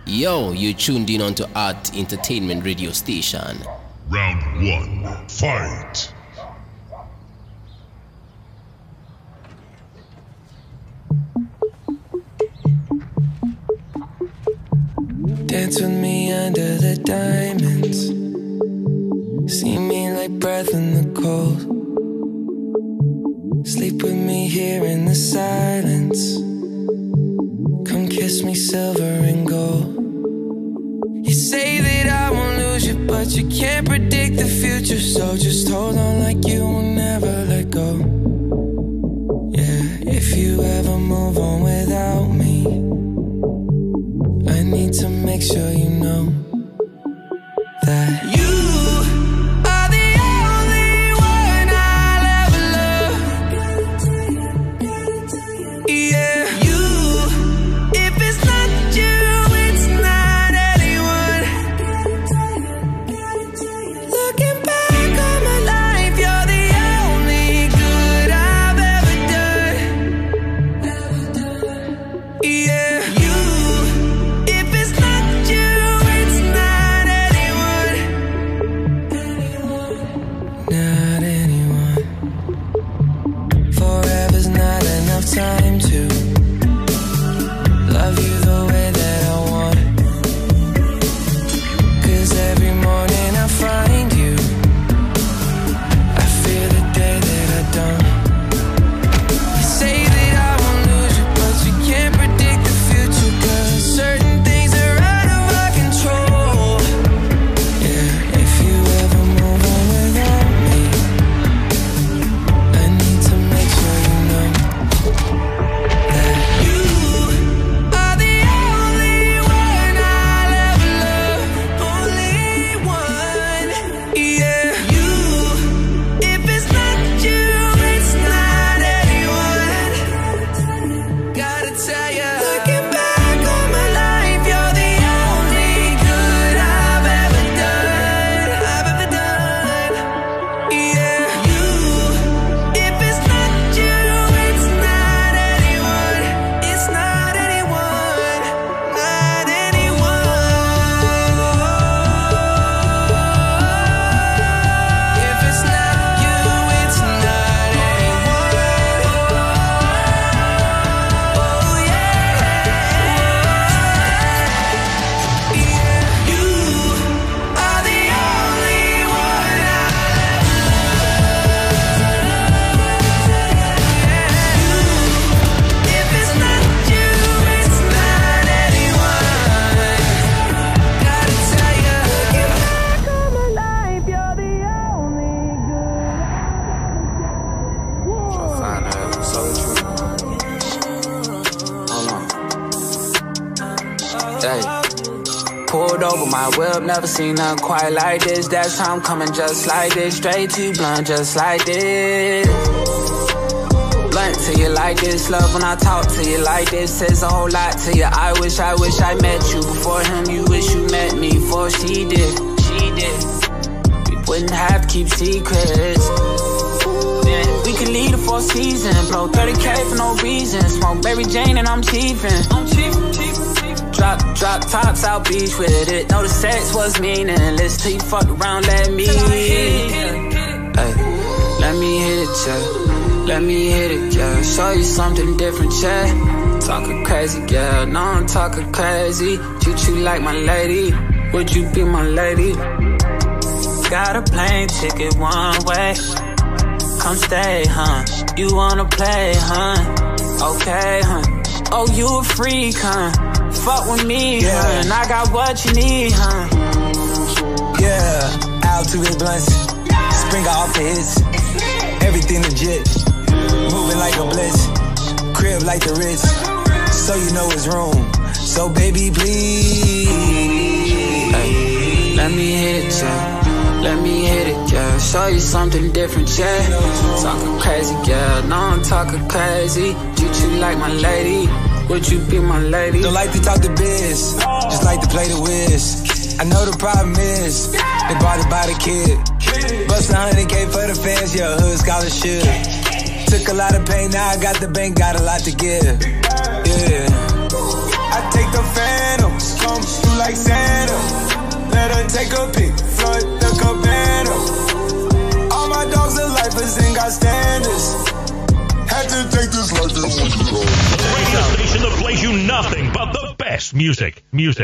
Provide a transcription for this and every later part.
Yo, you tuned in onto Art Entertainment Radio Station. Round 1, fight! Dance with me under the diamonds. See me like breath in the cold. Sleep with me here in the silence. Come kiss me silver and gold. You say that I won't lose you, but you can't predict the future. So just hold on like you will never let go. Yeah, if you ever move on without me, I need to make sure you know that you are the only one I'll ever love. Yeah, you. If it's not you, it's not anyone. Looking back on my life, you're the only good I've ever done. Yeah, you. If it's not you, it's not anyone. Not anyone. Forever's not enough time to love you the way that I want. 'Cause every morning I find you, I fear the day that I don't. You say that I won't lose you, but you can't predict the future. 'Cause certain things are out of our control. Yeah, if you ever move on without me, I need to make sure you know that you are the only one I'll ever love. Only one. Yeah, you. If it's not you, it's not anyone. Gotta tell ya. Looking back on my life, you're the only good I've ever done. Yeah, you. If it's not you, it's not anyone. It's not anyone. Not anyone. If it's not you, it's not anyone. Oh yeah. Yeah, you are the only one I'll If it's not you, it's not anyone. Gotta tell ya. Looking back on my life, you're the only good. Find out if it's so true. Hold on. Hey. Pulled over my whip, never seen nothing quite like this. That's how I'm coming just like this. Straight to blunt just like this. Blunt to you like this. Love when I talk to you like this. Says a whole lot to you. I wish I met you before him. You wish you met me before she did. We wouldn't have to keep secrets. Yeah, we could lead a 4 season. Blow 30K for no reason. Smoke Mary Jane and I'm cheapin'. Drop tops out beach with it. Know the sex was meaningless till you fucked around, let me. Hey, let me hit it, yeah. Let me hit it, yeah. Show you something different, yeah. Talking crazy, yeah. No, I'm talking crazy. Treat you like my lady. Would you be my lady? Got a plane ticket one way. Come stay, huh? You wanna play, huh? Okay, huh? Oh, you a freak, huh? Fuck with me, huh? And I got what you need, huh? Yeah, out to his blunts. Spring off the hits. Everything legit. Moving like a blitz. Crib like the Ritz. So you know it's room. So baby, please. Hey, let me hit it, yeah. Let me hit it, yeah. Show you something different, yeah. Talking crazy, yeah. No, I'm talking crazy. Treat you like my lady. Would you be my lady? Don't like to talk the biz. Just like to play the whiz. I know the problem is they bought it by the kid. Bust 100K for the fans, yeah, hood scholarship. Took a lot of pain, now I got the bank, got a lot to give. Yeah, I take the phantoms, come got standards. Had to take this like this. The radio station that plays you nothing but the best music.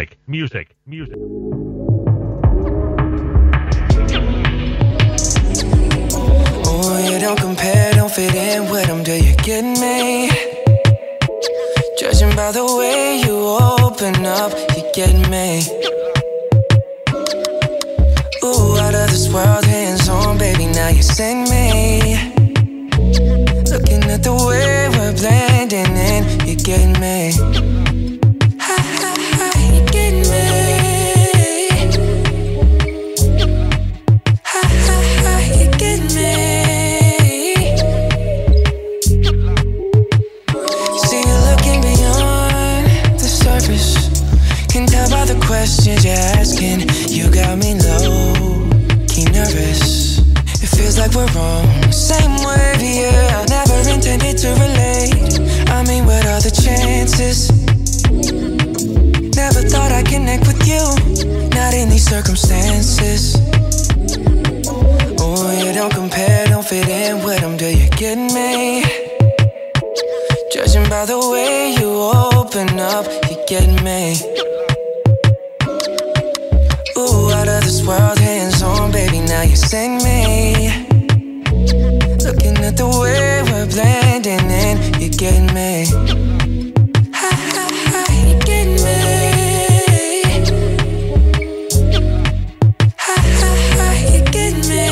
Oh, you don't compare, don't fit in with them, do you get me? Judging by the way you open up, you get me. Ooh, out of this world, hands on, baby, now you send me. Looking at the way we're blending in, you get me. Ha, ha, ha, you get me. Ha, ha, ha, you get me. See you looking beyond the surface. Can tell by the questions you're asking. You got me low, key nervous. It feels like we're on the same wave, yeah. Never intended to relate. I mean, what are the chances? Never thought I'd connect with you. Not in these circumstances. Oh, you don't compare, don't fit in with them, do you get me? Judging by the way you open up, you get me. Ooh, out of this world, hands on, baby, now you send me. Looking at the way we're blending in, you get me. Ha, ha, ha, you get me. Ha, ha, ha, you get me.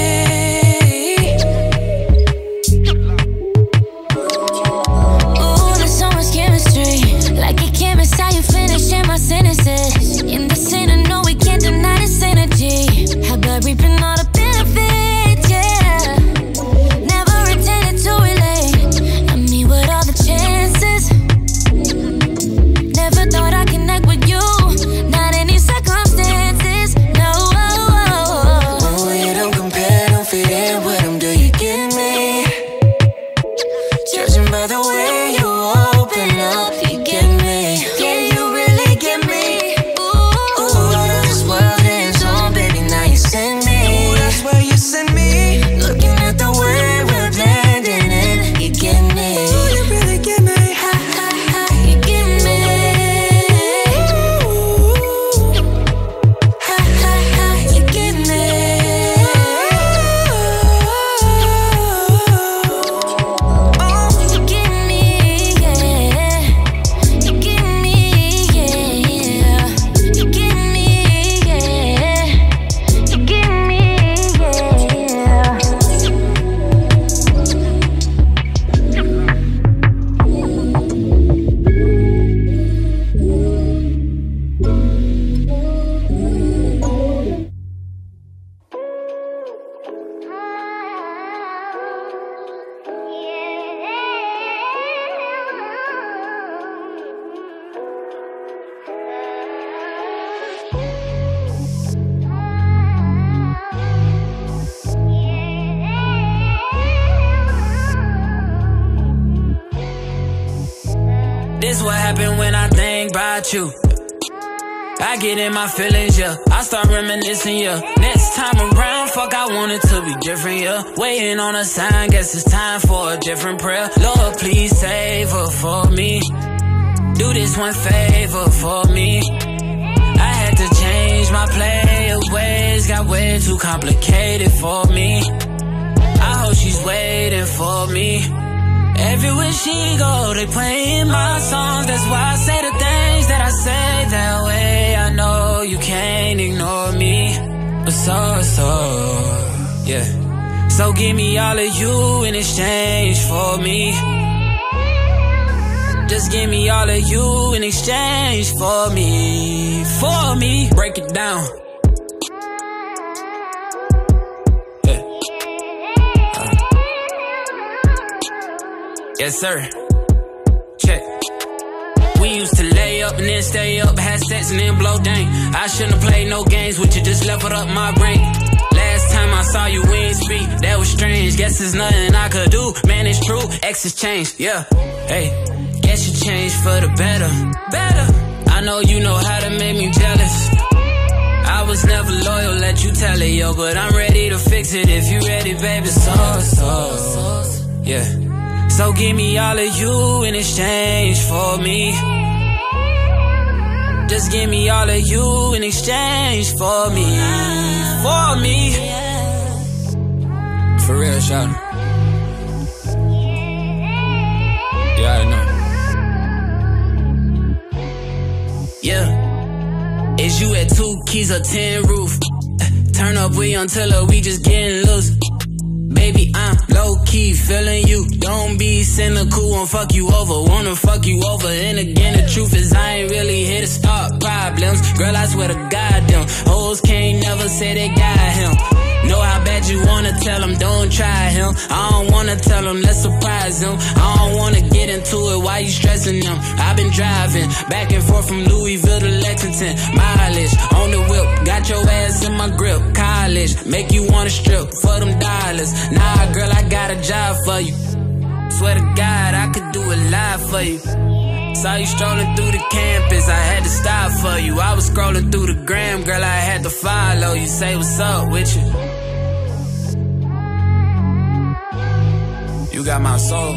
Ooh, there's so much chemistry. Like a chemist, how you finishing my sentences. In the scene, I know we can't deny this energy. How about reaping all the benefits, yeah. Never intended to relate. I mean, what are the chances? Never thought I'd connect with you. Not any circumstances, no. Oh, you don't compare, don't fit in with them, do you get me? Judging by the way you open up, you get me. Yeah, you really get me. Ooh, out of this world, hands on, baby, now you send me. Ooh, that's where you send me. Looking at the way we're blending in, you get me. Ooh, you really get me. Ha, ha, ha, you get me. Ooh, Ha, ha, ha, you get me. You get me, yeah. You get me, yeah. You get me, yeah. You get me, yeah. This what happen when I think about you. I get in my feelings, yeah. I start reminiscing, yeah. Next time around, fuck, I want it to be different, yeah. Waiting on a sign, guess it's time for a different prayer. Lord, please save her for me. Do this one favor for me. I had to change my player ways, got way too complicated for me. I hope she's waiting for me. Everywhere she go, they playing my songs. That's why I say the things that I say that way. I know you can't ignore me, but yeah. So give me all of you in exchange for me. Just give me all of you in exchange for me. For me, break it down. Yes, sir. Check. We used to lay up and then stay up, had sex and then blow dang. I shouldn't have played no games with you, just leveled up my brain. Last time I saw you, we ain't speak, that was strange. Guess there's nothing I could do, man, it's true. Exes changed, yeah. Hey, guess you changed for the better. I know you know how to make me jealous. I was never loyal, let you telling yo, but I'm ready to fix it if you ready, baby. Yeah. So give me all of you in exchange for me. Just give me all of you in exchange for me. For me. For real, shout. Yeah, I know. Yeah. Is you at 2 keys or 10 roof? Turn up, we until we just getting loose. Baby, I'm low-key feeling you. Don't be cynical, won't fuck you over. Wanna fuck you over. And again, the truth is I ain't really here to start problems. Girl, I swear to God, them hoes can't never say they got him. Know how bad you wanna tell him, don't try him. I don't wanna tell him, let's surprise him. I don't wanna get into it, why you stressing them? I've been driving back and forth from Louisville to Lexington. Mileage on the whip, got your ass in my grip. College, make you wanna strip for them dollars. Nah, girl, I got a job for you. Swear to God, I could do it live for you. Saw you strolling through the campus, I had to stop for you. I was scrolling through the gram, girl, I had to follow you. Say what's up with you. You got my soul.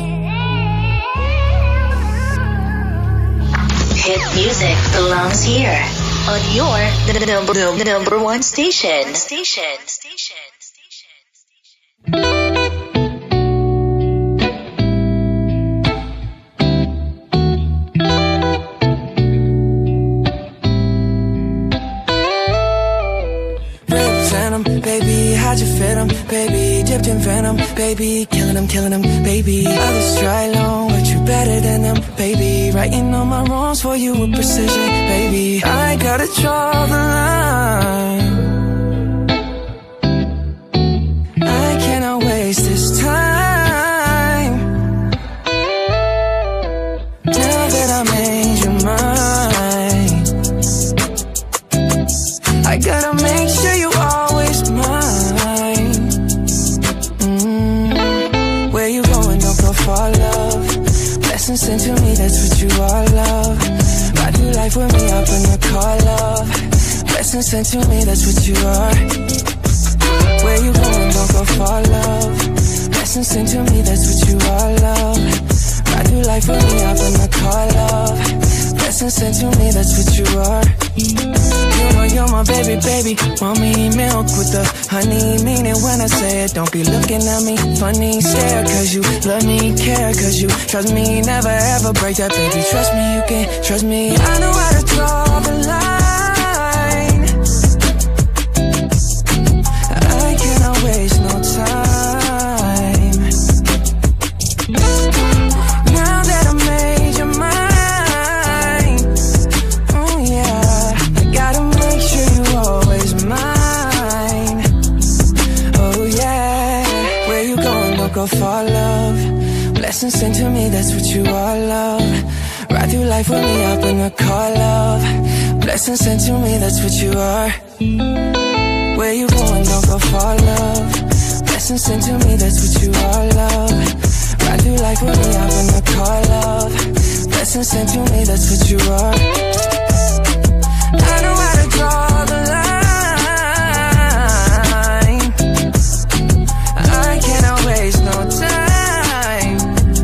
Hit music belongs here on your number one station. Baby, how'd you fit 'em? Baby, dipped in venom. Baby, killing 'em, baby. Others try alone, but you better than them. Baby, writing all my wrongs for you with precision. Baby, I gotta draw the line. I cannot waste this time. Now that I made you mine, I gotta make sure you always mine. Where you going? Don't go far, love. Blessings sent to me, that's what you are, love. Ride through life with me up in the car, love. Blessings sent to me, that's what you are. Where you going? Don't go far, love. Blessings sent to me, that's what you are, love. Ride through life with me up in the car, love. Blessings sent to me, that's what you are. You know you're my baby. Mommy milk with the honey. Mean it when I say it. Don't be looking at me funny. Stare cause you love me, care cause you trust me. Never ever break that, baby. Trust me, you can trust me. I know how to draw the line. I cannot waste no time. Now that I made you mine, oh yeah, I gotta make sure you always mine. Oh yeah, where you going? Don't go far, love. Blessings sent to me, that's what you are, love. Ride through life with me up in the car, love. Blessings sent to me, that's what you are. Where you going? Don't go far, love. Blessings sent to me, that's what you are, love. Ride through life with me up in the car, love. Blessings sent to me, that's what you are. I know how to draw the line. I cannot waste no time.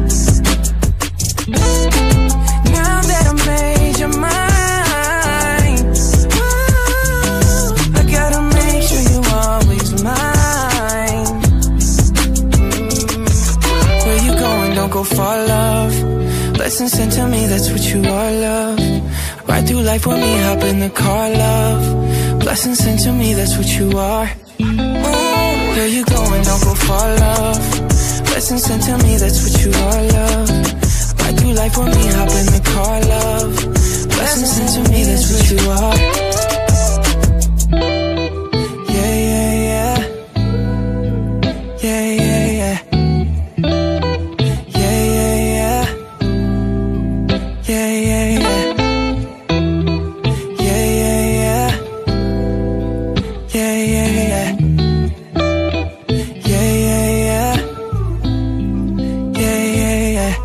Now that I made you mine, ooh, I gotta make sure you always mine. Where you going? Don't go far, love. Blessings sent to me, that's what you are, love. Ride through life with me, hop in the car, love. Blessings sent to me, that's what you are. Where you going? Don't go far, love. Blessings sent to me, that's what you are, love. Ride through life with me, hop in the car, love. Blessings sent to me, that's what you are. Yeah, yeah, yeah. Yeah, yeah, yeah. Yeah, yeah, yeah. Yeah, yeah, yeah. Yeah, yeah, yeah. Yeah, yeah, yeah. Yeah, yeah, yeah. Yeah, yeah, yeah.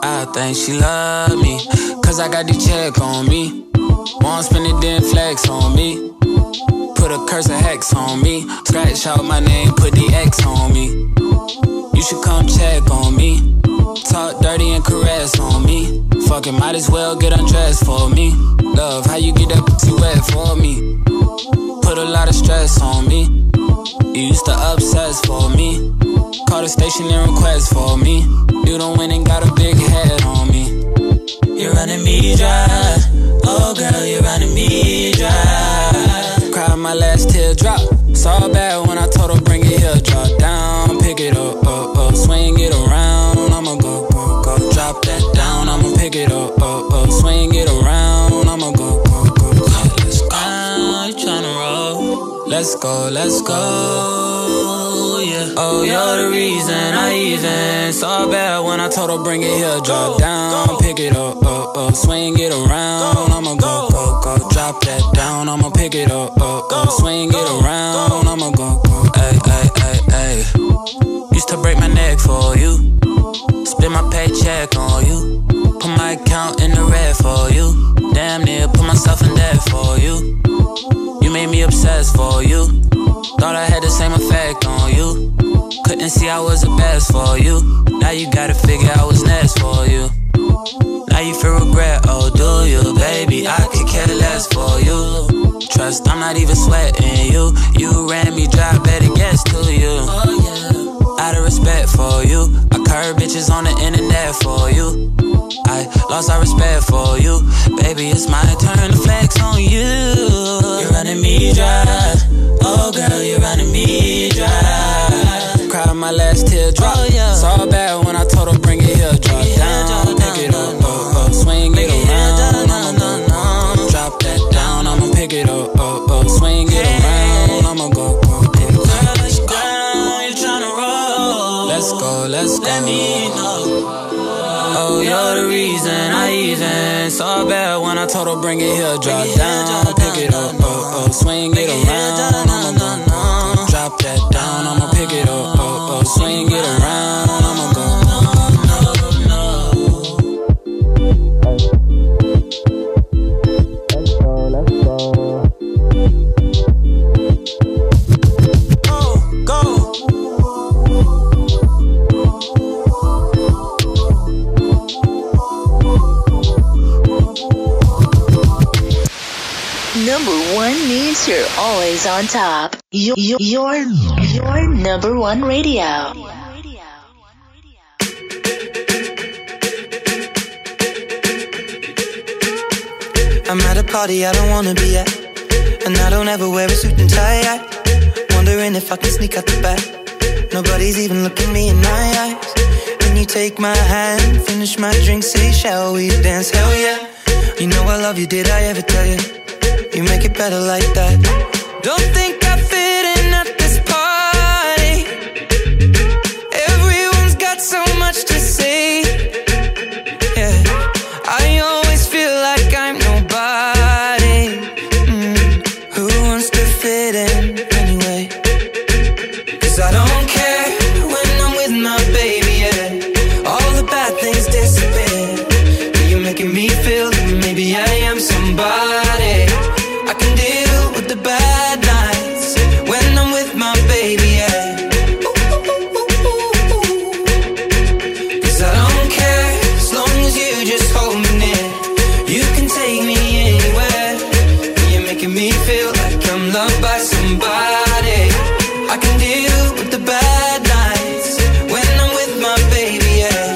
I think she love me, cause I got the check on me. Won't spend it, then flex on me. Put a curse of hex on me. Scratch out my name, put the X on me. You should come check on me. Talk dirty and caress on me. Fucking might as well get undressed for me. Love, how you get that pussy wet for me? Put a lot of stress on me. You used to obsess for me. Call the station and request for me. You don't win and got a big head on me. You're running me dry. Oh girl, you're running me dry. Cried my last teardrop. Saw bad when I told her bring it here. Drop down, pick it up, swing it around. I'ma go. Drop that down, I'ma pick it up, swing it around. I'ma go. Let's go. You tryna roll? Let's go, yeah. Oh, you're the reason I even saw bad when I told her bring it here. Drop down, pick it up, swing it around. I'ma go. Drop that down, I'ma pick it up, swing it around. I'ma go. Ay. Used to break my neck for you. Spend my paycheck on you. Put my account in the red for you. Damn near put myself in debt for you. You made me obsessed for you. Thought I had the same effect on you. Couldn't see I was the best for you. Now you gotta figure I was next for you. Now you feel regret, oh do you? Baby, I could care less for you. Trust, I'm not even sweating you. You ran me dry, better guess to you. Out of respect for you, I curve bitches on the internet for you. I lost all respect for you. Baby, it's my turn to flex on you. You're running me dry. Oh girl, you're running me dry. Cried my last teardrop. Saw bad when I told her bring it here. Drop down, pick it up, swing it around. I'ma go. Drop that down, I'ma pick it up, swing it around. I'ma go. Let's go. Let me know. Oh, you're the reason I even saw bad when I told her bring it here. Drop down, pick it up, swing it around. I'ma go. Drop that down, I'ma pick it up, swing it around. I'ma go. Number one means you're always on top. Your number one radio. I'm at a party I don't wanna be at, and I don't ever wear a suit and tie. Wondering if I can sneak out the back. Nobody's even looking me in my eyes. When you take my hand, finish my drink, say shall we dance? Hell yeah. You know I love you, did I ever tell you? You make it better like that. Don't think I fit in at this party. Everyone's got so much to say. Yeah, I always feel like I'm nobody. Who wants to fit in anyway? Cause I don't care when I'm with my baby, yeah. All the bad things disappear. You're making me feel that maybe I am somebody. I can deal with the bad nights when I'm with my baby, yeah. Cause I don't care as long as you just hold me near. You can take me anywhere. You're making me feel like I'm loved by somebody. I can deal with the bad nights when I'm with my baby, yeah.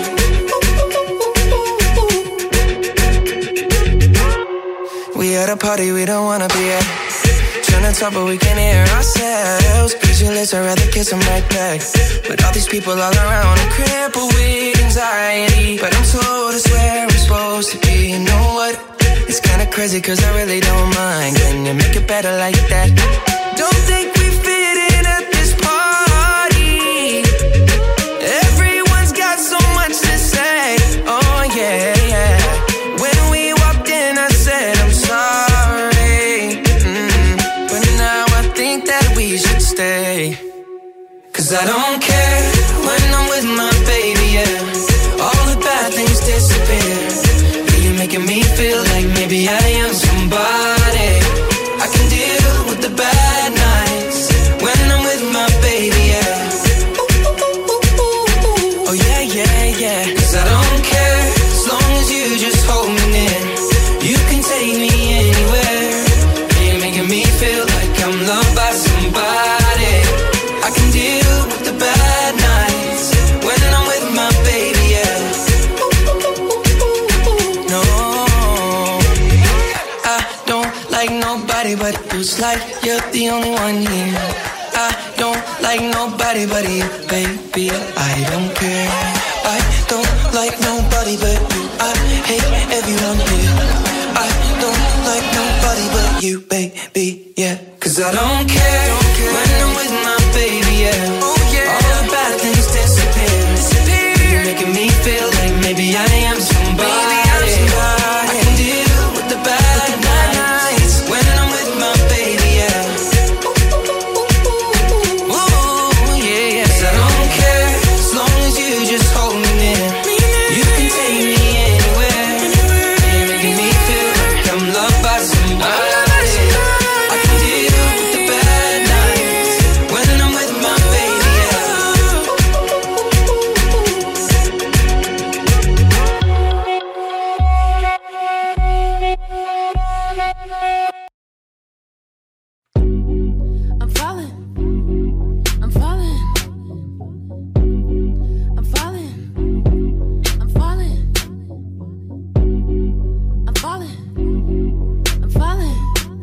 We at a party we don't wanna be at. Trying to talk but we can't hear ourselves. Pictureless, I'd rather kiss them right back. With all these people all around, I'm crippled with anxiety. But I'm told it's where I'm supposed to be. You know what? It's kinda crazy cause I really don't mind. Can you make it better like that? Don't think we fit in at this party. Everyone's got so much to say. Oh yeah, yeah. When we walked in I said I'm sorry. But now I think that we should stay. Cause I don't care when I'm with my baby, yeah. All the bad things disappear. nobody but you. It's like you're the only one here. I don't like nobody but you, baby. I don't care. I don't like nobody but you. I hate everyone here. I don't like nobody but you, baby, yeah. Cause I don't care when I'm with my baby, yeah. All the bad things disappear. You're making me feel like maybe I am somebody. I can deal with the bad nights when I'm with my baby, yeah. Ooh, yeah. Cause I don't care as long as you just hold me near. You can take me anywhere. You're making me feel like I'm loved by somebody. I can deal with the bad nights when I'm with my baby, yeah. I'm falling. I'm falling. I'm falling. I'm falling. I'm falling. I'm falling.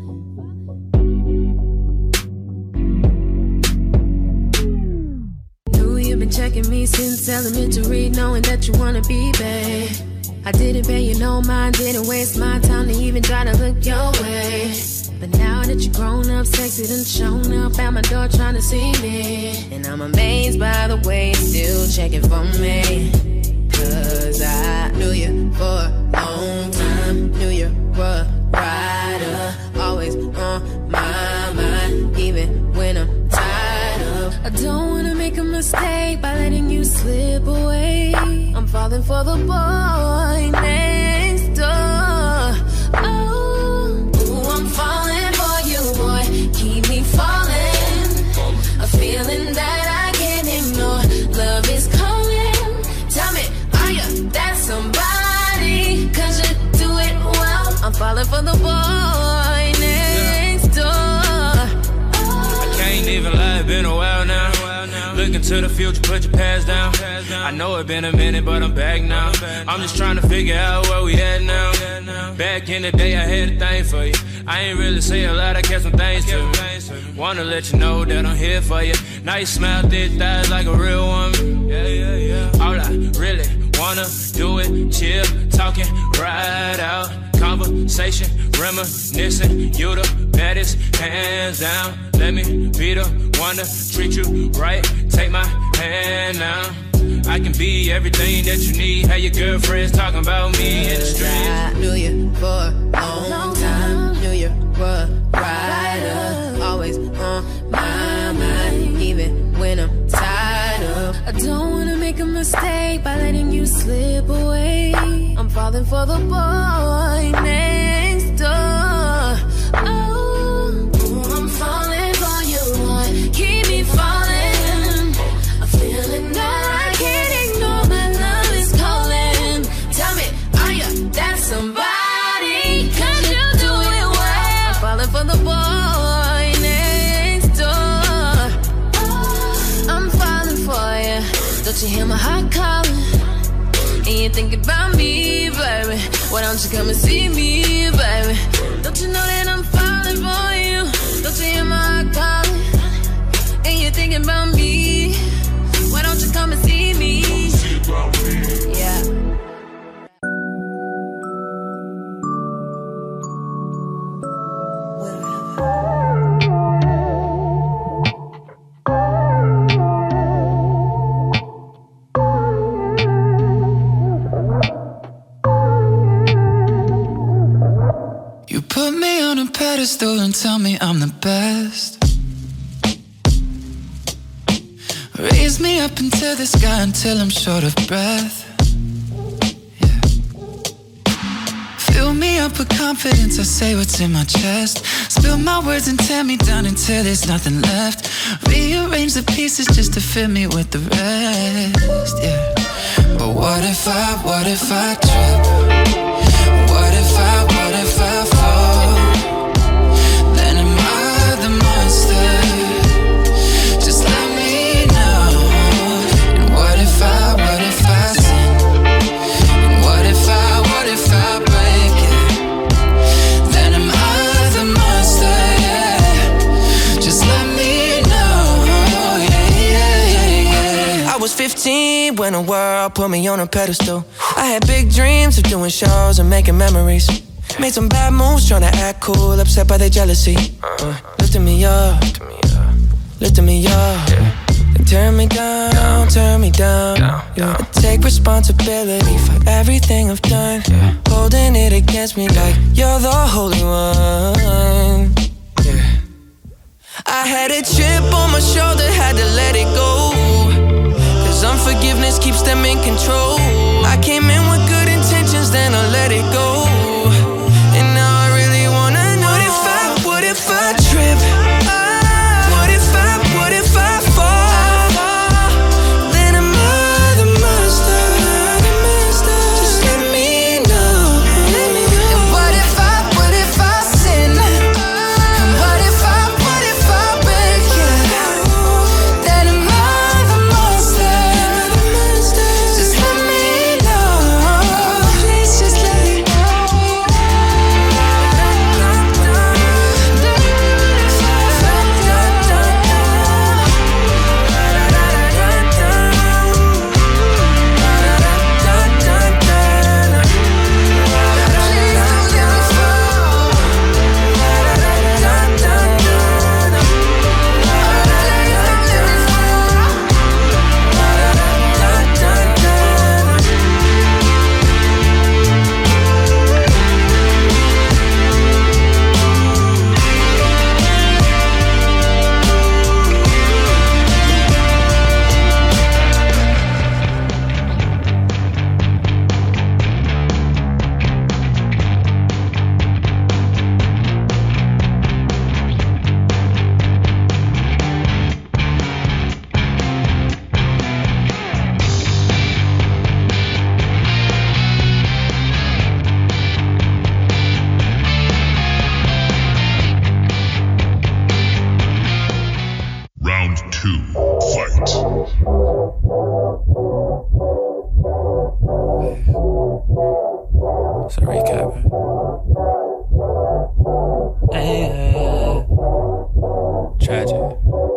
Knew you've been checking me since elementary, knowing that you wanna be babe. I didn't pay you no mind, didn't waste my time to even try to look your way. But now that you're grown up, sexy done shown up at my door trying to see me. And I'm amazed by the way you're still checking for me. Cause I knew you for a long time. Knew you were a rider, always on my mind, even when I'm tired of. I don't wanna make a mistake by letting you slip away. I'm falling for the boy next door. Oh, I'm falling for you, boy. Keep me falling. A feeling that I can't ignore. Love is calling. Tell me, are you that somebody? Cause you do it well. I'm falling for the boy next door. I can't even lie, it's been a while now. Looking to the future, put your past down. I know it's been a minute, but I'm back now. I'm just trying to figure out where we at now. Back in the day, I had a thing for you. I ain't really say a lot, I kept some things to me. Wanna let you know that I'm here for you. Nice smile, thick thighs like a real woman. Yeah. All I really wanna do it, chill, talking, ride out. Conversation, reminiscing, you the baddest, hands down. Let me be the one to treat you right. Take my hand now. I can be everything that you need. Have your girlfriends talking about me in the streets. I knew you for a long time. Knew you were a rider, always on my mind, even when I'm tired of. I don't wanna make a mistake by letting you slip away. I'm falling for the boy next door. Oh, I'm falling for you, boy. Keep me falling. A feeling that I can't ignore. My love is calling. Tell me, are you that somebody? Cause you do it well. I'm falling for the boy next door. I'm falling for you. Don't you hear my heart calling? And you think about me, baby. Why don't you come and see me, baby? Don't you know that I'm falling for you? Don't you hear my heart calling? And you thinking about me. Why don't you come and see me? Yeah. You put me on a pedestal and tell me I'm the best. Raise me up into the sky until I'm short of breath. Yeah. Fill me up with confidence, I say what's in my chest. Spill my words and tear me down until there's nothing left. Rearrange the pieces just to fill me with the rest. Yeah. But what if I trip? What if I fall? Then am I the monster? Just let me know. And what if I sin? And what if I break it? Then am I the monster? girl, put me on a pedestal. I had big dreams of doing shows and making memories. Made some bad moves trying to act cool, upset by their jealousy. Lifting me up, lifting me up. They turn me down, turn me down. I take responsibility for everything I've done. Holding it against me like you're the holy one. I had a chip on my shoulder, had to let it go. Cause unforgiveness keeps them in control. I came in with good intentions, then I let it go. And now I really wanna know, what if I trip? What if I fall? Then am I the monster? Just let me know. And what if I sin? And what if I break it? Then am I the monster? Just let me know. Please just let me know. Round 2, fight. It's a recap. Hey, tragic.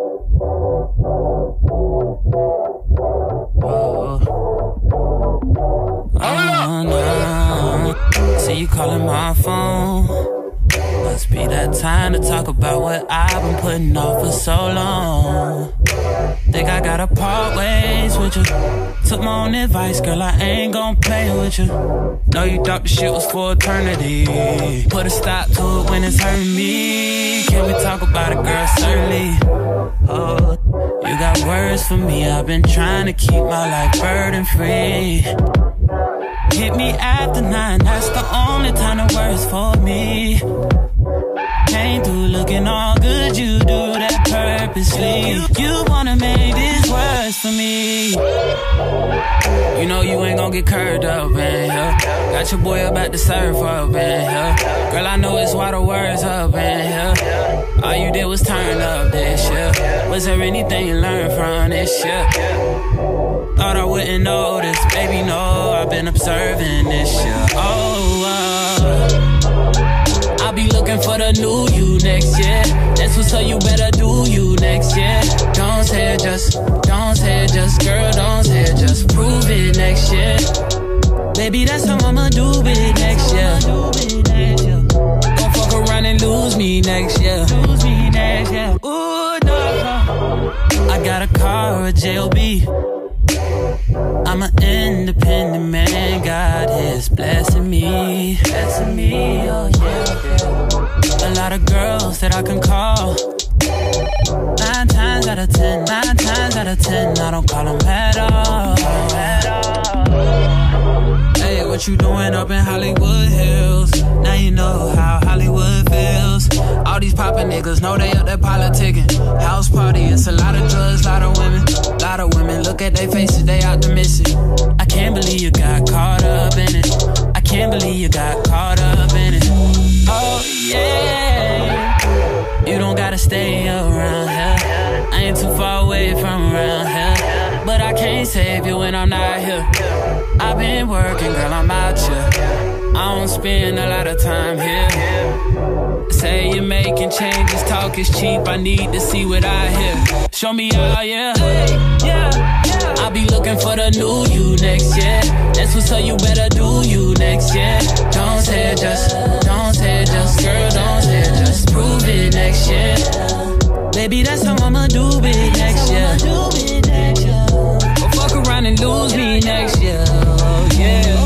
No. See you calling my phone. Must be that time to talk about what I've been putting off for so long. Think I gotta part ways with you. Took my own advice, girl, I ain't gon' play with you. Know you thought the shit was for eternity. Put a stop to it when it's hurting me. Can we talk about it, girl? Certainly. Oh, you got words for me. I've been trying to keep my life burden free. Hit me after 9, that's the only time the words for me. Came through looking all good, you do that purposely. You wanna make this worse for me. You know you ain't gon' get curved up in here. Got your boy about to surf up in here. Girl, I know it's why the words up in here. All you did was turn up this year. Was there anything you learned from this year? Thought I wouldn't notice, baby, no, I've been observing this year. I'll be looking for the new you next year. That's what's so you better do you next year. Don't say it just, girl, don't say it just, prove it next year. Baby, that's how I'ma do it next year. Gon' fuck around and lose me next year. Ooh, no. I got a car or a JLB. I'm an independent man, God is blessing me, oh yeah. A lot of girls that I can call. 9 times out of 10, I don't call them at all. Hey, what you doing up in Hollywood Hills? Now you know how Hollywood feels. All these poppin' niggas know they up there politicking. House party, it's a lot of drugs, lot of women. Look at their faces, they out to miss it. I can't believe you got caught up in it. I can't believe you got caught up in it. Oh yeah. You don't gotta stay around here. I ain't too far away from around here. But I can't save you when I'm not here. I've been working, girl, I'm out here. I don't spend a lot of time here. Say you're making changes, talk is cheap. I need to see what I hear. Show me how, yeah. I've be looking for the new you next year. That's what's so you better do you next year. Don't say it just, girl, don't say it just, prove it next year. Baby, that's how I'ma do it next year. Or fuck around and lose me next year. Oh, yeah.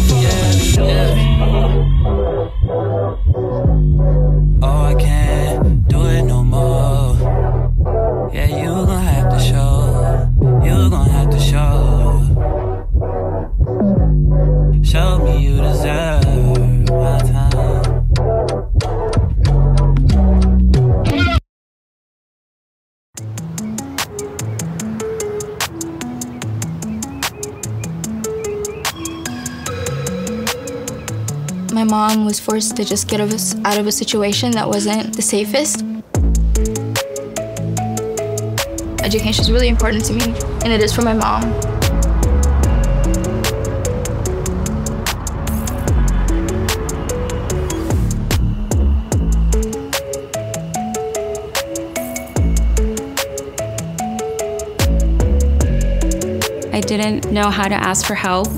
Oh, I can't do it no more. Yeah, you gon' have to show. You gon' have to show. Show me you deserve my time. My mom was forced to just get us out of a situation that wasn't the safest. Education is really important to me, and it is for my mom. I didn't know how to ask for help.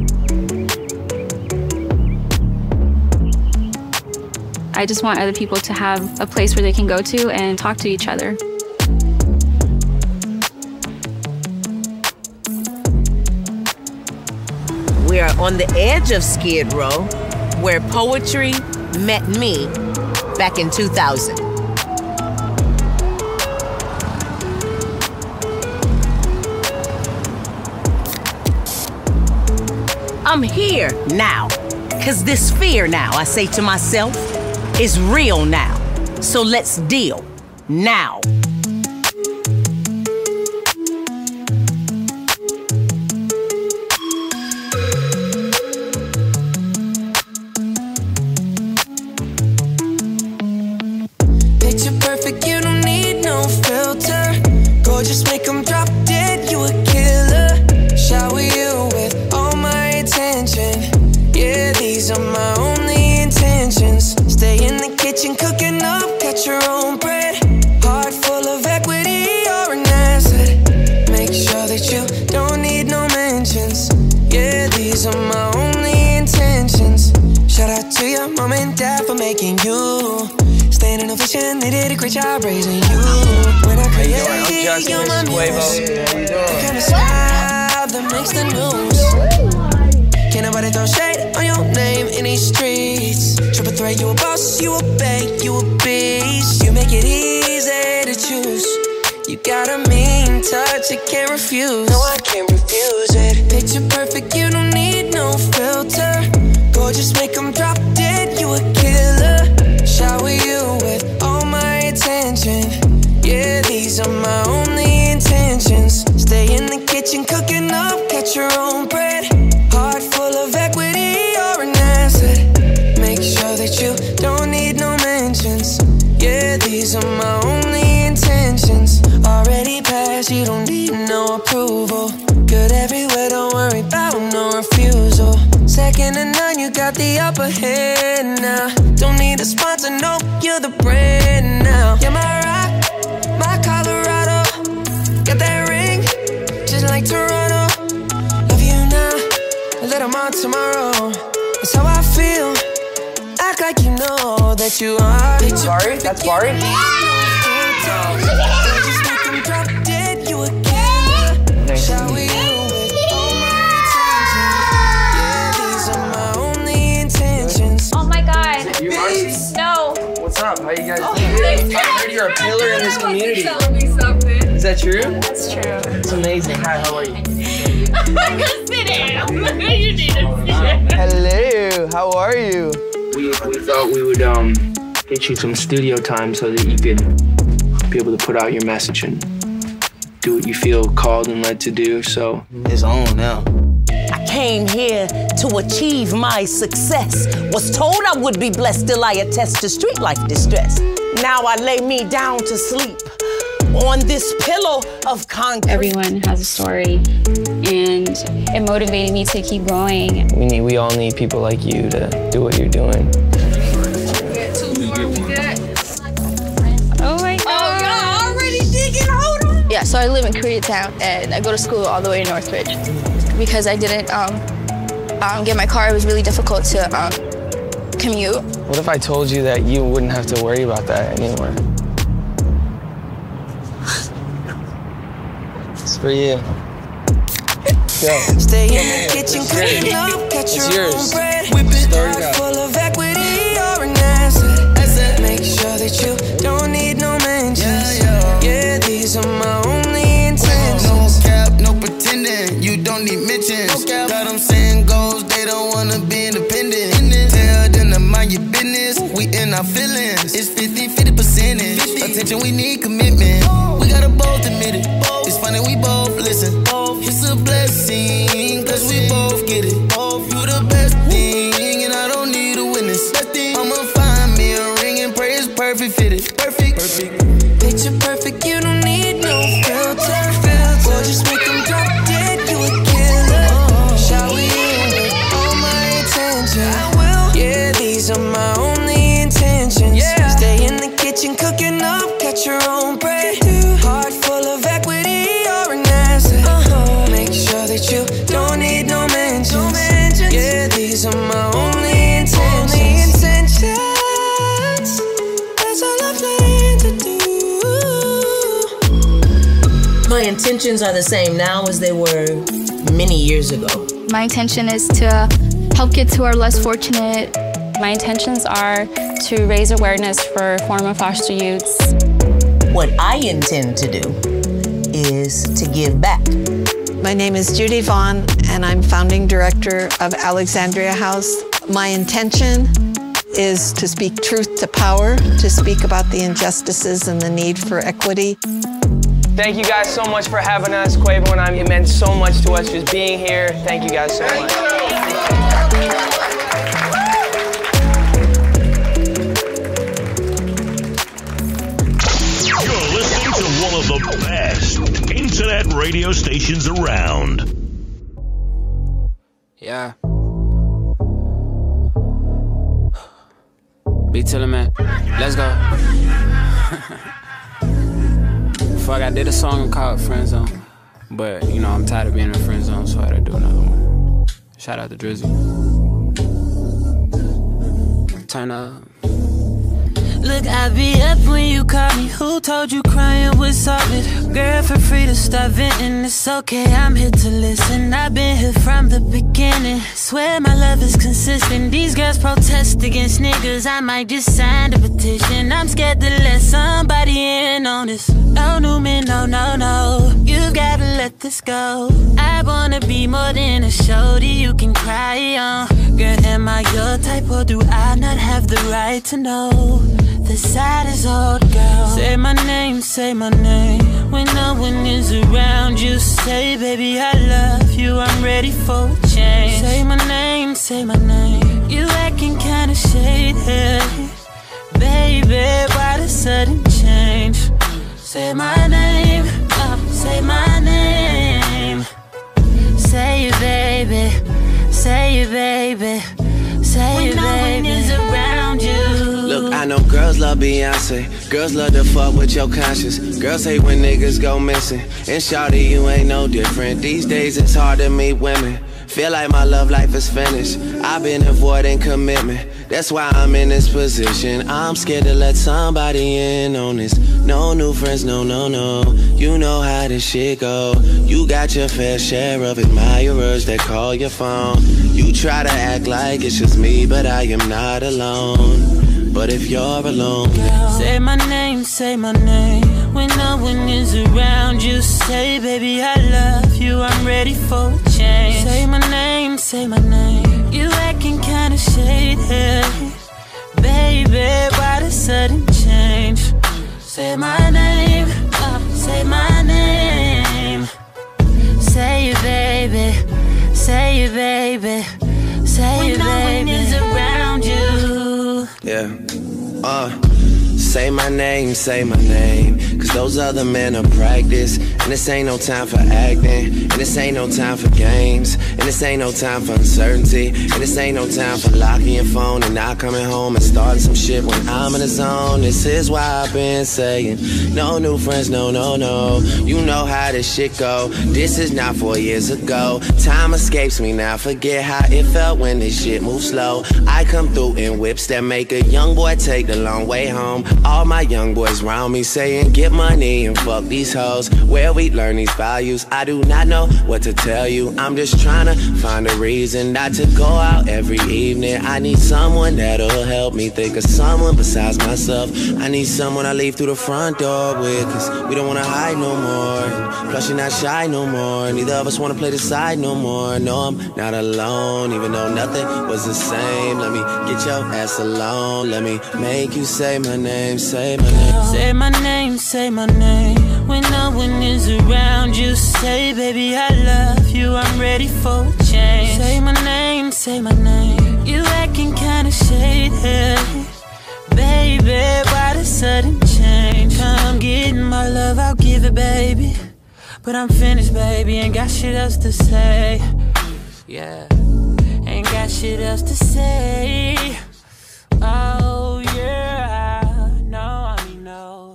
I just want other people to have a place where they can go to and talk to each other. We are on the edge of Skid Row, where poetry met me back in 2000. I'm here now, 'cause this fear now, I say to myself, is real now. So let's deal now. Picture perfect, you don't need no filter. Gorgeous, make them drop dead, you a killer. Shower you with all my attention. Yeah, these are my only intentions. Stay in the kitchen cooking up, cut your own bread. Heart full of equity, you're an asset. Make sure that you don't need no mentions. Yeah, these are my only intentions. Shout out to your mom and dad for making you. Staying in ovation, they did a great job raising you. When I create, you're my muse. The kind of smile that makes the news. Can't nobody throw shade on your name in these streets. Triple threat, you a boss, you a bank, you a beast. You make it easy to choose. You got a mean touch, you can't refuse. No, I can't refuse it. Picture perfect, you don't need no filter. Gorgeous, make them drop dead, you a killer. Shower you with all my attention. Yeah, these are my only intentions. Stay in the kitchen cooking up, cut your own bread. Heart full of equity, you're an asset. Make sure that you don't need no mentions. Yeah, these are my only intentions. Already passed, you don't need no approval. Good everywhere, don't worry about no refusal. Second to none, you got the upper hand now. Don't need a sponsor, no, you're the brand now. You're my rock, my Colorado. Got that ring, just like Toronto. Love you now, a little more tomorrow. That's how I feel. Act like you know that you are. Bari? That's Bari? Just make them drop dead, you a killer. Shall we? Oh my god. You Marcy? No. What's up? How you guys Oh, doing? I heard you're a pillar in this community. Is that true? That's true. It's amazing. Hi, how are you? Sit down. You need to sit down. Hello, how are you? We thought we would get you some studio time so that you could be able to put out your message and do what you feel called and led to do. So it's on now. I came here to achieve my success. Was told I would be blessed till I attest to street life distress. Now I lay me down to sleep on this pillow of concrete. Everyone has a story, and it motivated me to keep going. We all need people like you to do what you're doing. Oh my god. Oh, y'all already digging? Hold on. Yes. So I live in Koreatown, and I go to school all the way in Northridge. Because I didn't get my car, it was really difficult to commute. What if I told you that you wouldn't have to worry about that anymore? It's for you. Go. Stay in the kitchen, cooking up, catch your own bread. Whipping hard, full of equity, you're an asset. Make sure that you don't need no mentions. Yeah, these are my only intentions. No cap, no pretending, you don't need mentions. Got them saying goals, they don't wanna be independent. Tell them to mind your business, we in our feelings. It's 50-50 percentage. Attention, we need commitment. We gotta both admit it. It's funny, we both listen. It's a blessing, cause we both get it. You the best thing, and I don't need a witness. I'ma find me a ring and pray it's perfect fitted. Perfect. Picture perfect, you don't need no filter. Or just make them drop dead, you a killer. Shower you with all my attention. I will. Yeah, these are my only intentions. Stay in the kitchen, cooking up, catch your own bread. Heart full of equity, you're an asset. Make sure that you don't need no mentions. Yeah, these are my only intentions. That's all I plan to do. My intentions are the same now as they were many years ago. My intention is to help kids who are less fortunate. My intentions are to raise awareness for former foster youths. What I intend to do is to give back. My name is Judy Vaughn, and I'm founding director of Alexandria House. My intention is to speak truth to power, to speak about the injustices and the need for equity. Thank you guys so much for having us, Quavo and I. It meant so much to us just being here. Thank you guys so much. You're listening to one of the best internet radio stations around. Yeah. Be chillin', man. Let's go. Fuck, I did a song called Friend Zone. But, you know, I'm tired of being in a friend zone, so I had to do another one. Shout out to Drizzy. Turn up. Look, I be up when you call me. Who told you crying would solve it? Girl, feel free to start venting. It's okay, I'm here to listen. I've been here from the beginning. Swear my love is consistent. These girls protest against niggas. I might just sign the petition. I'm scared to let somebody in on this. No new men, no. You gotta let this go. I wanna be more than a shoulder you can cry on. Girl, am I your type or do I not have the right to know? The side is old, girl. Say my name, say my name. When no one is around, you say, baby, I love you, I'm ready for a change. Say my name, say my name. You acting kinda shady. Baby, why the sudden change? Say my name, say my name. Say it, baby, say it, baby. Say it, baby. When no one is around you. Look, I know girls love Beyonce. Girls love to fuck with your conscience. Girls hate when niggas go missing. And shawty, you ain't no different. These days it's hard to meet women. Feel like my love life is finished. I've been avoiding commitment. That's why I'm in this position. I'm scared to let somebody in on this. No new friends, no. You know how this shit go. You got your fair share of admirers that call your phone. You try to act like it's just me, but I am not alone. But if you're alone, say my name, say my name. When no one is around, you say, baby, I love you, I'm ready for a change. Say my name, say my name. You acting kinda shady. Baby, why the sudden change? Say my name, say my name. Say it, baby, say it, baby. Say it, baby. When no one is around you. yeah. say my name, say my name. Cause those other men are practice. And this ain't no time for acting. And this ain't no time for games. And this ain't no time for uncertainty. And this ain't no time for locking your phone and not coming home and starting some shit when I'm in the zone. This is why I've been saying, no new friends, no, no, no. You know how this shit go. This is not 4 years ago. Time escapes me now. Forget how it felt when this shit moves slow. I come through in whips that make a young boy take the long way home. All my young boys round me saying, get money and fuck these hoes. Where we learn these values, I do not know what to tell you. I'm just trying to find a reason not to go out every evening. I need someone that'll help me think of someone besides myself. I need someone I leave through the front door with, cause we don't wanna hide no more. Plus you're not shy no more. Neither of us wanna play the side no more. No, I'm not alone, even though nothing was the same. Let me get your ass alone. Let me make you say my name, say my name. Say my name, say my name. When no one is around, you say, baby, I love you, I'm ready for a change. Say my name, say my name. You acting kinda shady, baby, why the sudden change? Come get my love, I'll give it, baby. But I'm finished, baby, ain't got shit else to say. Yeah, ain't got shit else to say. Oh yeah, no, I mean no.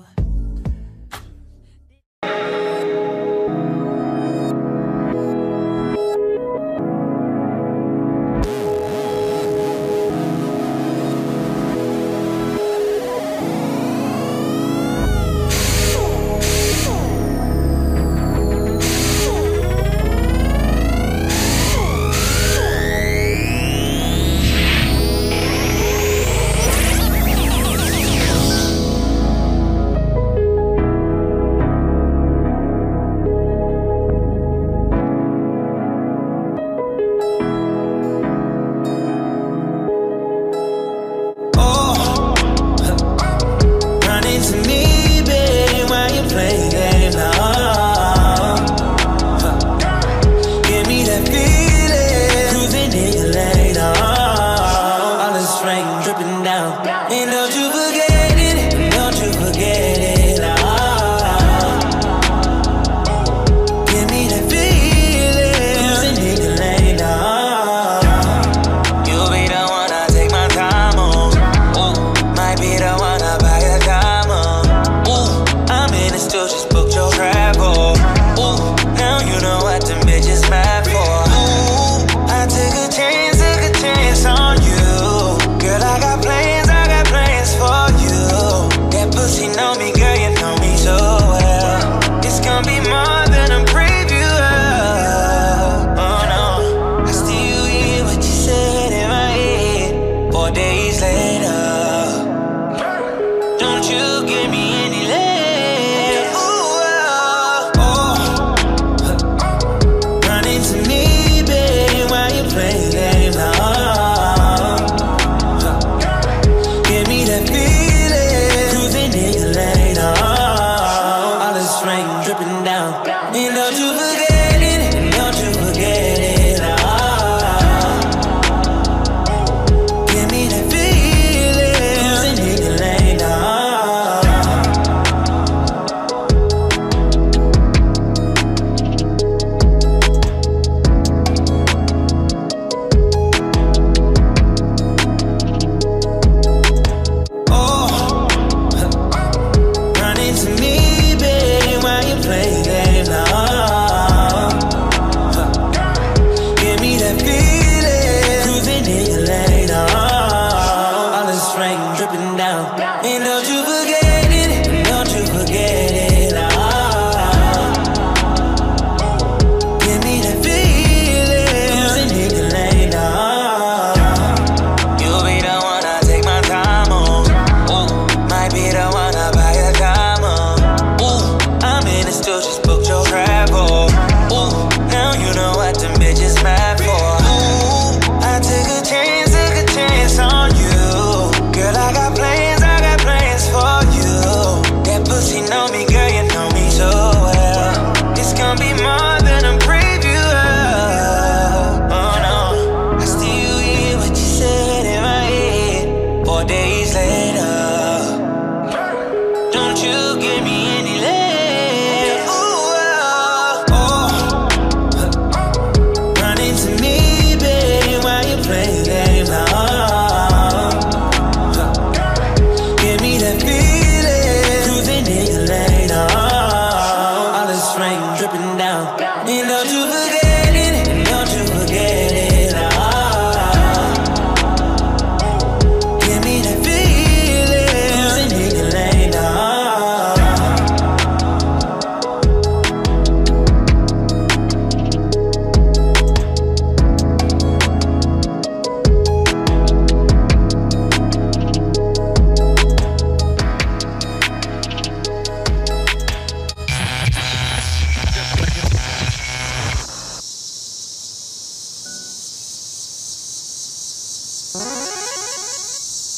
Give me that feeling.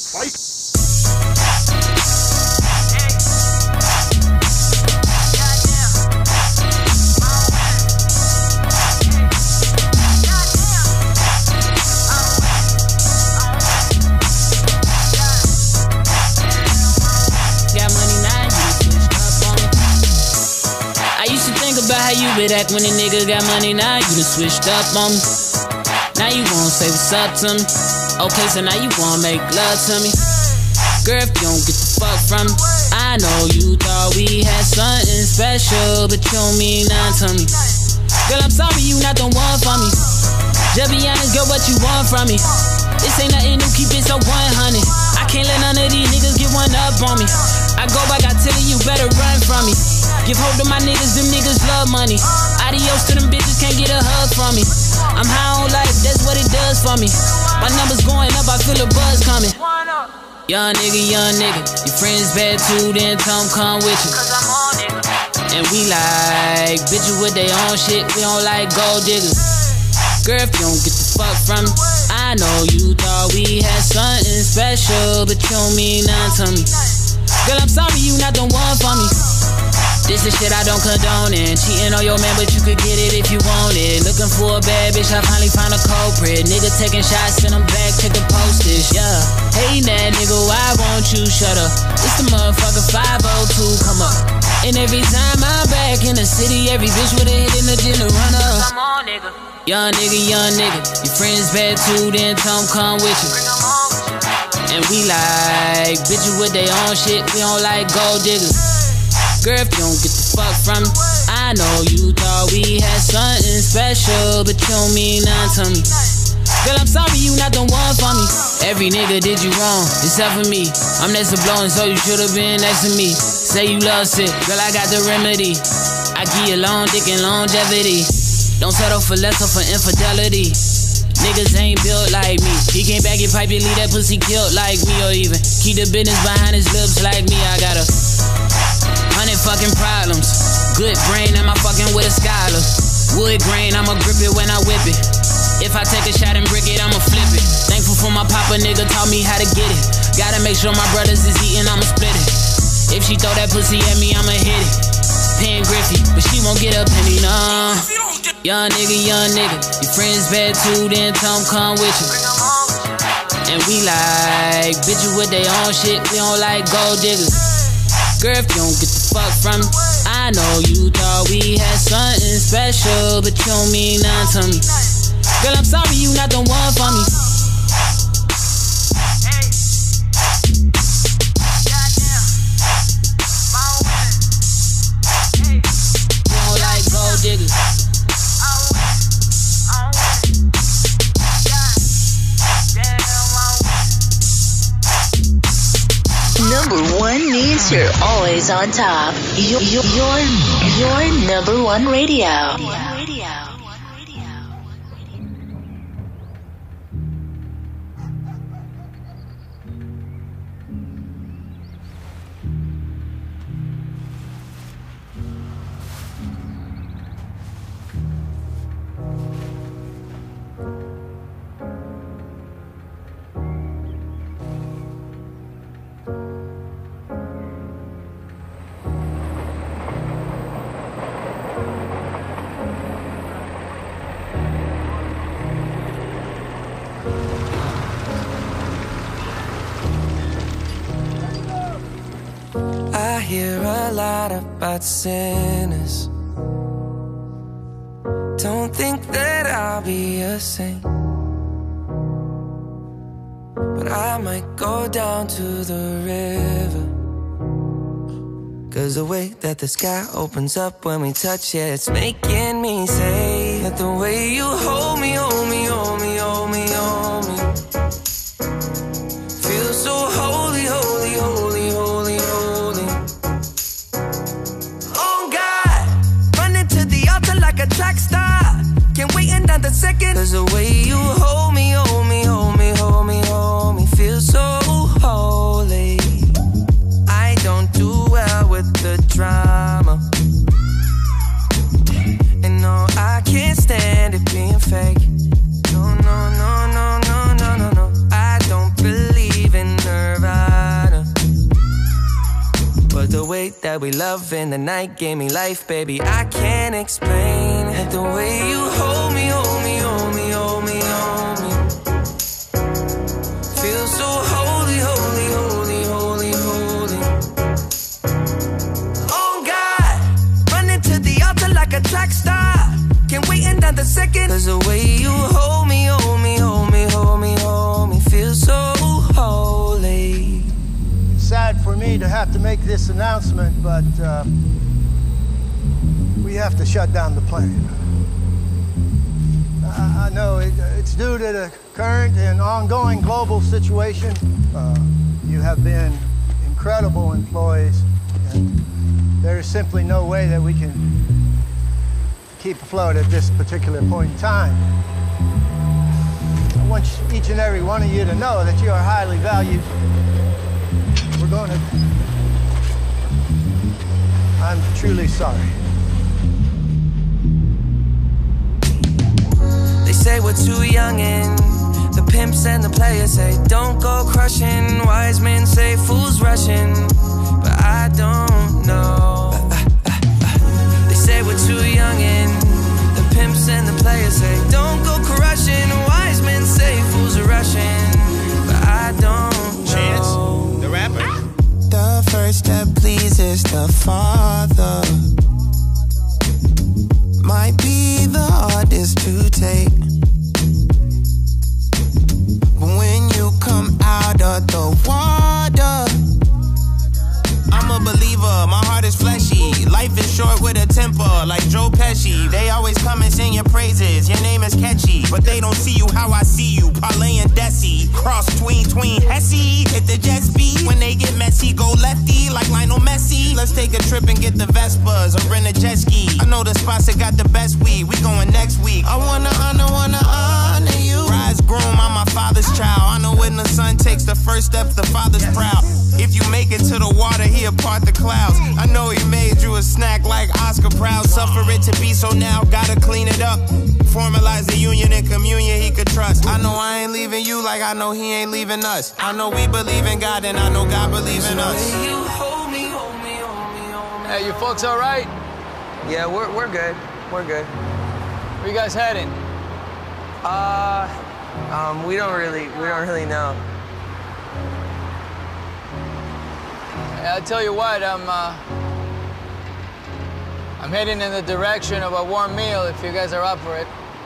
Fight! About how you been act when a nigga got money, now you done switched up on me. Now you wanna say what's up to me. Okay, so now you wanna make love to me. Girl, if you don't get the fuck from me, I know you thought we had something special, but you don't mean nothing to me. Girl, I'm sorry you not the one for me. Just be honest, girl, what you want from me? This ain't nothing new, keep it so 100. I can't let none of these niggas get one up on me. I go back, I tell you, you better run from me. Give hope to my niggas, them niggas love money. Adios to them bitches, can't get a hug from me. I'm high on life, that's what it does for me. My numbers going up, I feel a buzz coming. Young nigga, your friends bad too, then tell them come with you. And we like bitches with their own shit, we don't like gold diggers. Girl, if you don't get the fuck from me, I know you thought we had something special, but you don't mean nothing to me. Girl, I'm sorry you not the one for me. This is shit I don't condone in. Cheating on your man, but you could get it if you want it. Looking for a bad bitch, I finally found a culprit. Nigga taking shots, send them back, check the postage, yeah. Hey, that nigga, why won't you shut up? It's the motherfucker 502, come up. And every time I'm back in the city, every bitch with a hit in the gym to run up. Come on, nigga. Young nigga, your friends bad too, then tell them come with you. And we like bitches with their own shit, we don't like gold diggers. Girl, if you don't get the fuck from me, I know you thought we had something special, but you don't mean nothing to me. Girl, I'm sorry you not the one for me. Every nigga did you wrong, except for me. I'm next to blowing, so you should've been next to me. Say you love sick, girl, I got the remedy. I give you long dick and longevity. Don't settle for less or for infidelity. Niggas ain't built like me. He can't back your pipe, you leave that pussy killed like me. Or even keep the business behind his lips like me. I got 100 fucking problems. Good brain, am I fucking with a scholar? Wood grain, I'ma grip it when I whip it. If I take a shot and brick it, I'ma flip it. Thankful for my papa, nigga taught me how to get it. Gotta make sure my brothers is eating, I'ma split it. If she throw that pussy at me, I'ma hit it. Pan Griffey, but she won't get a penny, nah. Young nigga, your friends bad too, then tell them come with you. And we like bitches with their own shit, we don't like gold diggers. Girl, if you don't get the fuck from me, I know you thought we had something special, but you don't mean nothing to me. Girl, I'm sorry you not the one for me. We don't like gold diggers. Number one means you're always on top. Your number one radio. I hear a lot about sinners. Don't think that I'll be a saint, but I might go down to the river. 'Cause the way that the sky opens up when we touch it, it's making me say that the way you hold me, hold me, hold me, hold me, hold me, feels so holy, holy, holy, holy, holy. Oh God, running to the altar like a track star. Can't wait another second. 'Cause the way you hold me, hold me, hold me, hold me, hold me, feels so holy. I don't do well with the drama, and no, I can't stand it being fake. that we love in the night gave me life, baby. I can't explain it. The way you hold me, hold me, hold me, hold me, hold me. Feel so holy, holy, holy, holy, holy. Oh God, running to the altar like a track star. Can't wait another second. Cause the way you hold me, hold me, hold me, hold me, hold me. Feel so holy. It's sad for me to have to make this announcement, but we have to shut down the plant. I know it's due to the current and ongoing global situation. You have been incredible employees, and there is simply no way that we can keep afloat at this particular point in time. I want each and every one of you to know that you are highly valued. We're going to... I'm truly sorry. They say we're too young and the pimps and the players say don't go crushing. Wise men say fools rushing, but I don't know. They say we're too young and the pimps and the players say don't go crushing. Wise men say fools are rushing, but I don't know. Chance, the rapper. The first step pleases the Father. Might be the hardest to take. But when you come out of the water, I'm a believer, my heart is fleshy. Life is short with a temper, like Joe Pesci. They always come and sing your praises, your name is catchy. But they don't see you how I see you, Parlay and Desi. Cross tween Hesse, hit the jet speed. When they get messy, go lefty, like Lionel Messi. Let's take a trip and get the Vespas, or rent a jet ski. I know the spots that got the best weed, we going next week. I wanna honor you. Rise groom, I'm my father's child. I know when the son takes the first step, the father's proud. If you make it to the water, he'll part the clouds. I know he made you a snack like Oscar Proud. Suffer it to be, so now gotta clean it up. Formalize the union and communion he could trust. I know I ain't leaving you like I know he ain't leaving us. I know we believe in God and I know God believes in us. Hey, you folks all right? Yeah, we're good. We're good. Where you guys heading? We don't really know. I'll tell you what, I'm heading in the direction of a warm meal if you guys are up for it.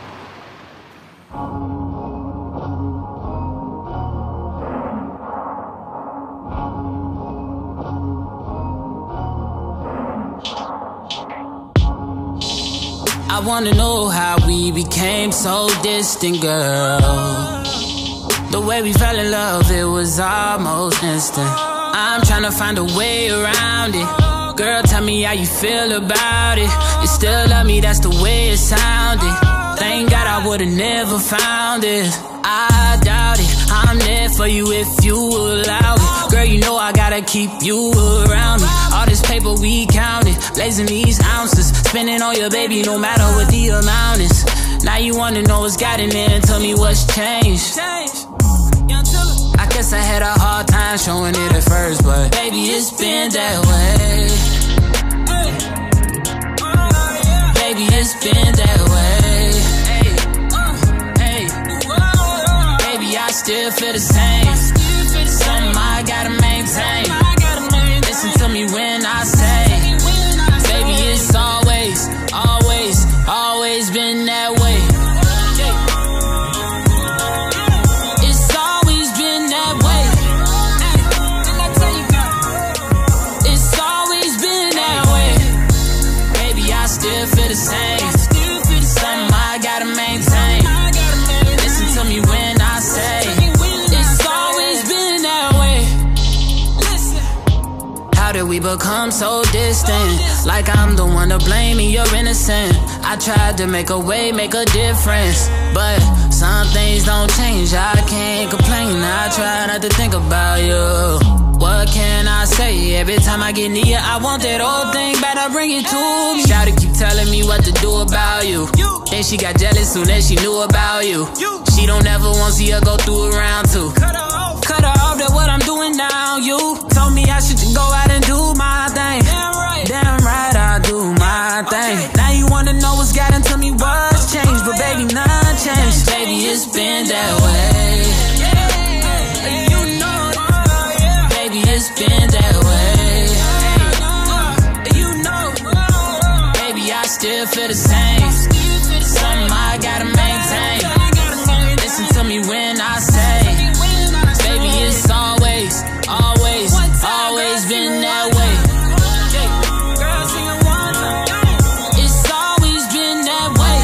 I wanna know how we became so distant, girl. The way we fell in love, it was almost instant. I'm tryna find a way around it. Girl, tell me how you feel about it. You still love me, that's the way it sounded. Thank God I would've never found it. I doubt it, I'm there for you if you allow it. Girl, you know I gotta keep you around me. All this paper we counted, blazing these ounces. Spending on your baby no matter what the amount is. Now you wanna know what's got in there and tell me what's changed. I guess I had a hard time showing it at first, but baby, it's been that way. Baby, it's been that way. Baby, I still feel the same. Something I gotta maintain. Listen to me when I say, baby, it's always, always, always been that way. Feel the same. Something I gotta maintain. Listen to me when I say it's always been that way. How did we become so distant? Like I'm the one to blame and you're innocent. I tried to make a way, make a difference, but some things don't change. I can't complain. I try not to think about you. What can I say? Every time I get near, I want that old thing back, I bring it to me. Shawty keep telling me what to do about you. Then she got jealous soon as she knew about you. She don't ever want to see her go through a round two. Cut her off, that's what I'm doing now. You told me I should go out and do my thing. feel the same. Something I gotta maintain. Listen to me when I say, baby, it's always, always, always been that way. It's always been that way.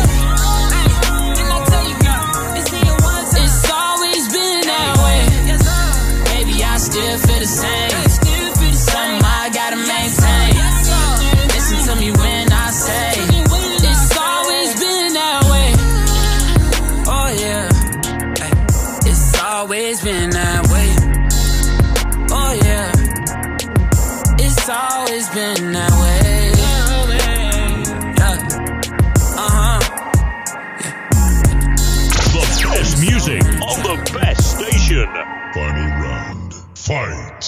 It's always been that way. Baby, I still feel the same. Something I gotta maintain. Listen to me when I say, it's always been that way. Oh yeah, it's always been that way. Oh yeah, it's always been that way. The best music on the best station. Final round. Fight.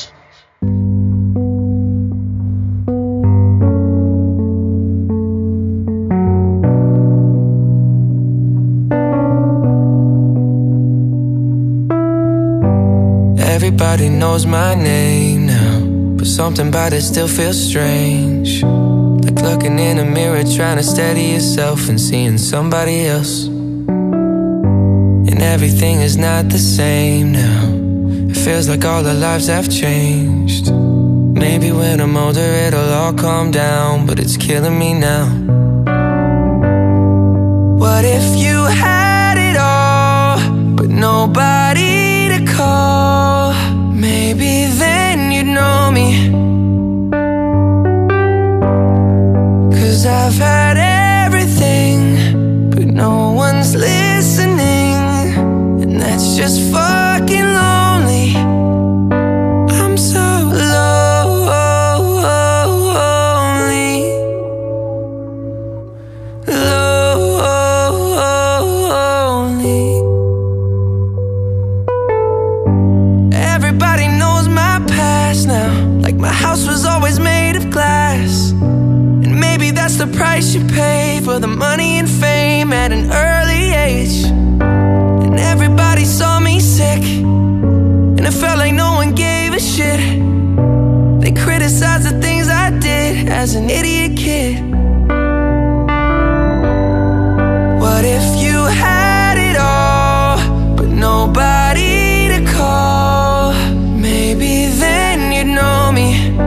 Everybody knows my name now, but something about it still feels strange. Like looking in a mirror, trying to steady yourself and seeing somebody else. And everything is not the same now. It feels like all our lives have changed. Maybe when I'm older it'll all calm down, but it's killing me now. What if you had it all, but nobody to call? Maybe then you'd know me. 'Cause I've had everything, but no one's listening. And that's just fucking lonely. I'm so lonely. Lonely. Everybody knows my past now, like my house was always made of glass. And maybe that's the price you pay for the money and fame at an early age. And everybody saw me sick, and it felt like no one gave a shit. They criticized the things I did as an idiot kid. What if you had it all, but nobody to call? Maybe then you'd know me.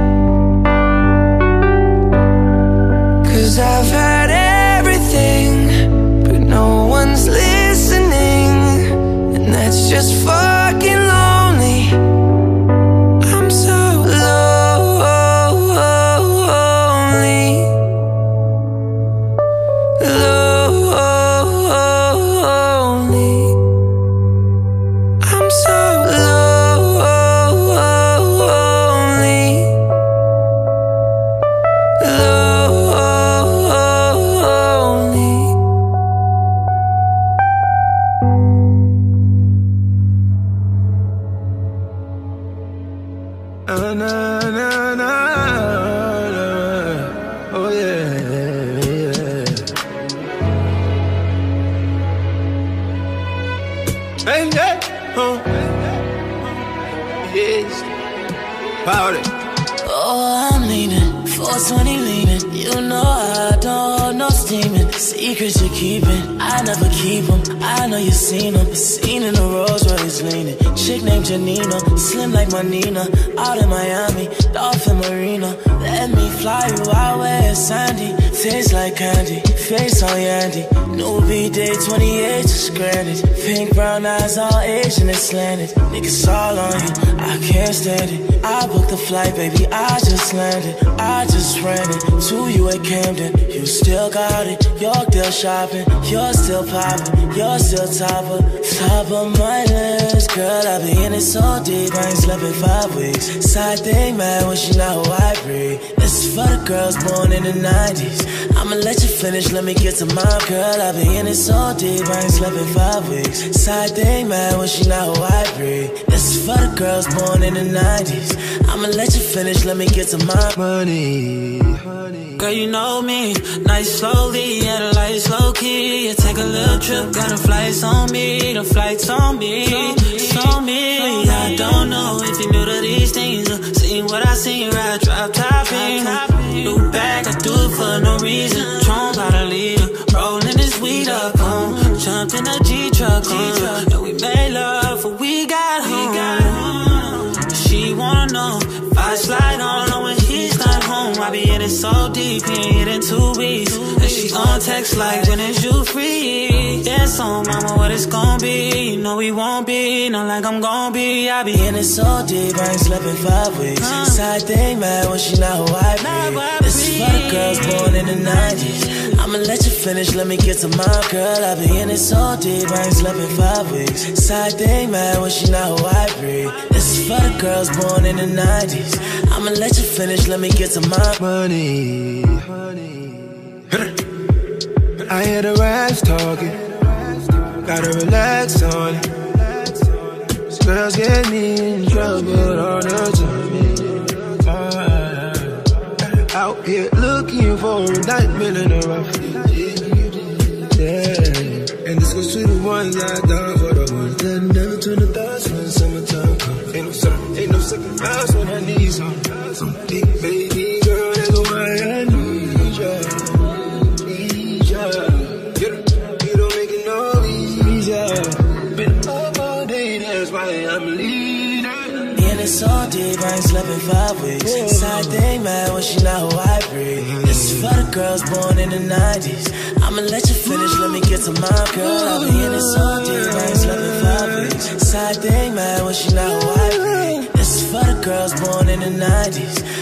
'Cause I've had everything, but no one's listening. And that's just fucking lonely. I'm so lonely. Lonely. I'm so lonely. Lonely. Na, na, na, na, na. Oh yeah, yeah. Hey, hey, oh. Yes. Powder. Oh, I'm leaning, 420 leaning. You know I don't know steaming. Secrets you're keeping, I never keep them. I know you've seen them, seen in the Rolls Royce leaning. Chick named Janina, slim like my Nina. Out in Miami, Dolphin Marina. Let me fly you out where it's sandy. Taste like candy, face on Yandy. New B-Day 28, just granted. Pink brown eyes, all Asian and slanted. Niggas all on you, I can't stand it. I booked the flight, baby, I just landed. I just ran it to you at Camden. You still got it, you're still shopping. You're still popping, you're still top of my list. Girl, I be in it so deep, I ain't slept in 5 weeks. Side thing, man, when she not who I breathe. This is for the girls born in the 90s. I'ma let you finish, let me get to my girl. I be in it so deep, I ain't slept in 5 weeks. Side thing, man, when she not who I breathe. This is for the girls born in the 90s. I'ma let you finish, let me get to my money. Girl, you know me, nice slowly, yeah, the lights low key. You take a little trip, got the flights on me, the flights on me, it's on me. I don't know if you knew to these things, seen what I seen, right, drop topping. New bag, I do it for no reason, Tron by the lead. 2 weeks. And she on text like, when is you free? Yeah, so mama, what it's gon' be? You know we won't be, not like I'm gon' be. I be in it so deep, I ain't slept in 5 weeks. Side thing, man, when she not who I be. This is for the girls born in the 90s. I'ma let you finish, let me get to my girl. I be in it so deep, I ain't slept in 5 weeks. Side thing, man, when she not who I breathe. This is for the girls born in the 90s. I'ma let you finish, let me get to my money. I hear the raps talking, gotta relax on it. These girls get me in trouble all the time. Out here looking for a diamond in the rough. Yeah, and this goes to the ones I done for the ones that never turn the thoughts when summertime comes. Ain't no second thoughts when I need some big baby girl. That's why I need ya. You don't make it no easier. Been up all day, that's why I'm leading. In it so deep, I ain't slept in 5 weeks. Side thing, man, when she not who I breathe. This is for the girls born in the 90s. I'ma let you finish, let me get to my girl. I be in it so deep, I ain't slept in 5 weeks. Side thing, man, when she not who I breathe. This is for the girls born in the 90s.